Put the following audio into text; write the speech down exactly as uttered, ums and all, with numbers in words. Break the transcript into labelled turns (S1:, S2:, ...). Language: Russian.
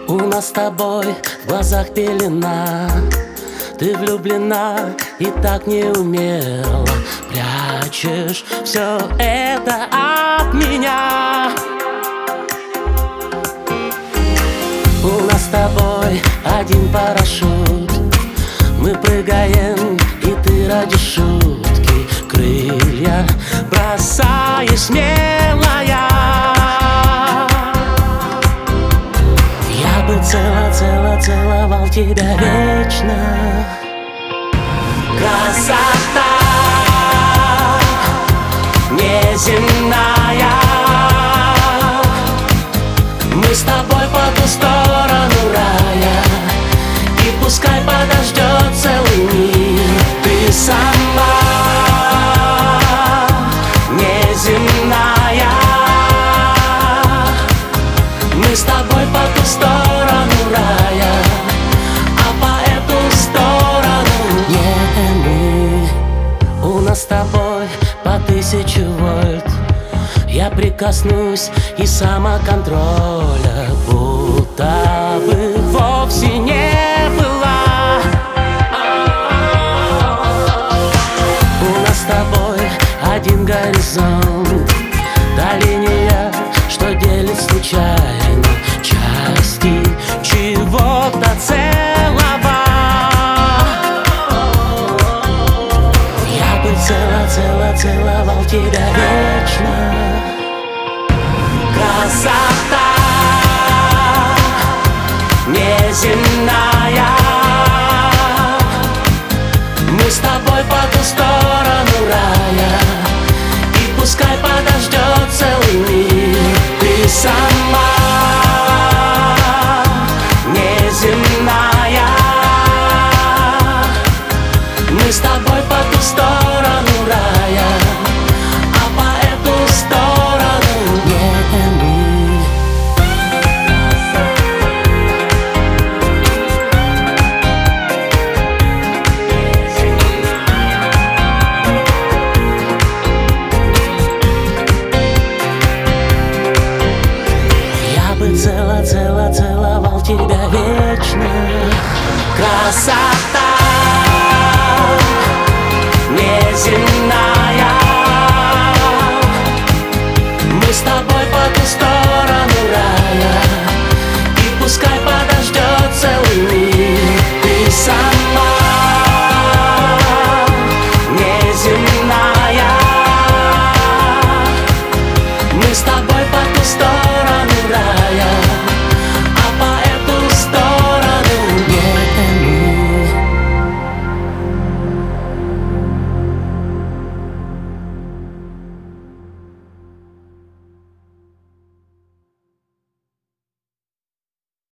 S1: У нас с тобой в глазах пелена. Ты влюблена и так неумело прячешь все это от меня. У нас с тобой один парашют. Мы прыгаем, и ты ради шутки крылья бросаешь смелая. Я бы цело-цело целовал тебя вечно. Красота неземная. Мы с тобой по ту сторону рая, и пускай подождет целый мир. Ты сама неземная. Мы с тобой по ту сторону рая, а по эту сторону не мы. У нас с тобой по тысячу вольт. Я прикоснусь, и самоконтроля будто бы вовсе не было. У нас с тобой один горизонт, та линия, что делит случайно части чего-то целого. Я бы цело-цело целовал тебя вечно. Красота неземная. Мы с тобой по ту сторону рая, и пускай подождет целый мир. Ты сама неземная. Мы с тобой по ту сторону рая, а по эту сторону не мы. Я бы цело-цело целовал тебя вечно. Красота